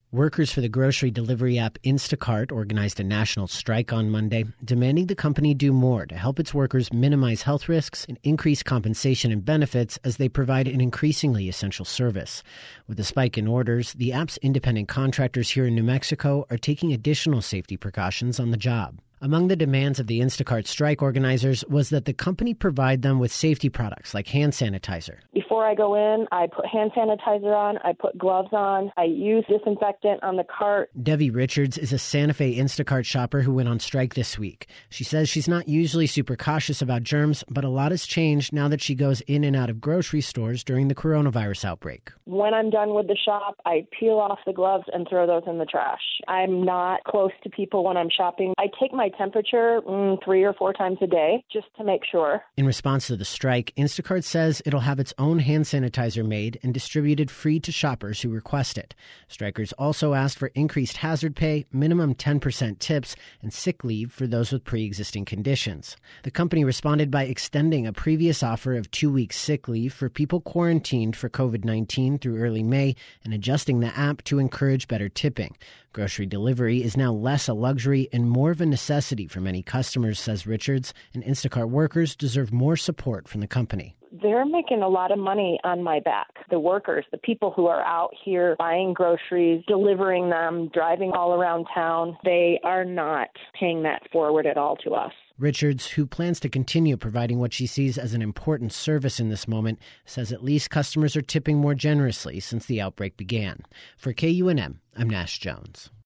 Workers for the grocery delivery app Instacart organized a national strike on Monday, demanding the company do more to help its workers minimize health risks and increase compensation and benefits as they provide an increasingly essential service. With a spike in orders, the app's independent contractors here in New Mexico are taking additional safety precautions on the job. Among the demands of the Instacart strike organizers was that the company provide them with safety products like hand sanitizer. Before I go in, I put hand sanitizer on, I put gloves on, I use disinfectant on the cart. Debbie Richards is a Santa Fe Instacart shopper who went on strike this week. She says she's not usually super cautious about germs, but a lot has changed now that she goes in and out of grocery stores during the coronavirus outbreak. When I'm done with the shop, I peel off the gloves and throw those in the trash. I'm not close to people when I'm shopping. I take my temperature 3 or 4 times a day just to make sure. In response to the strike, Instacart says it'll have its own hand sanitizer made and distributed free to shoppers who request it. Strikers also asked for increased hazard pay, minimum 10% tips, and sick leave for those with pre-existing conditions. The company responded by extending a previous offer of 2 weeks sick leave for people quarantined for COVID-19 through early May and adjusting the app to encourage better tipping. Grocery delivery is now less a luxury and more of a necessity for many customers, says Richards, and Instacart workers deserve more support from the company. They're making a lot of money on my back. The workers, the people who are out here buying groceries, delivering them, driving all around town, they are not paying that forward at all to us. Richards, who plans to continue providing what she sees as an important service in this moment, says at least customers are tipping more generously since the outbreak began. For KUNM, I'm Nash Jones.